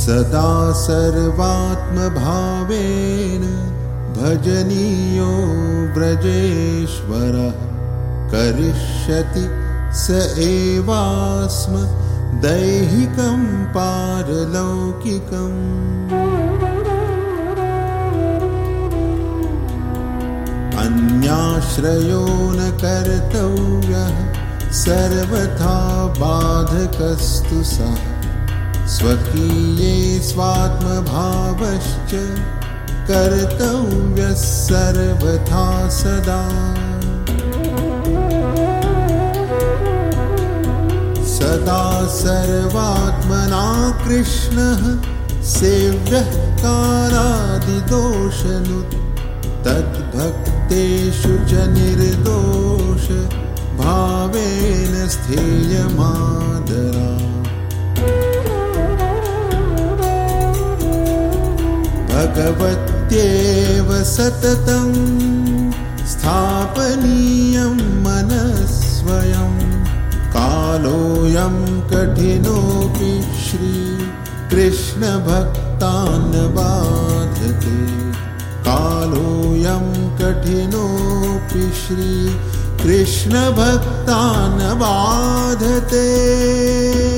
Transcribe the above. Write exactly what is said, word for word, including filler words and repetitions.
सदा सर्वात्मभावेन भजनीयो व्रजेश्वरः करिष्यति स एवास्म दैहिकं पारलौकिकम्। अन्याश्रयो न कर्तव्यः सर्वथा बाधकस्तु सः स्वकीये स्वात्मभावश्च कर्तव्यः सर्वथा सदा। सदा सर्वात्मना कृष्णः सेव्यः कालादिदोषनुत् तद्भक्तेषु च निर्दोष भावेन स्थेयमादरात्। भगवत्येव सततं स्थापनीयं मनः स्वयं कालोऽयं कठिनोऽपि श्रीकृष्णभक्तान् बाधते। कालोऽयं कठिनोऽपि श्रीकृष्णभक्तान् बाधते।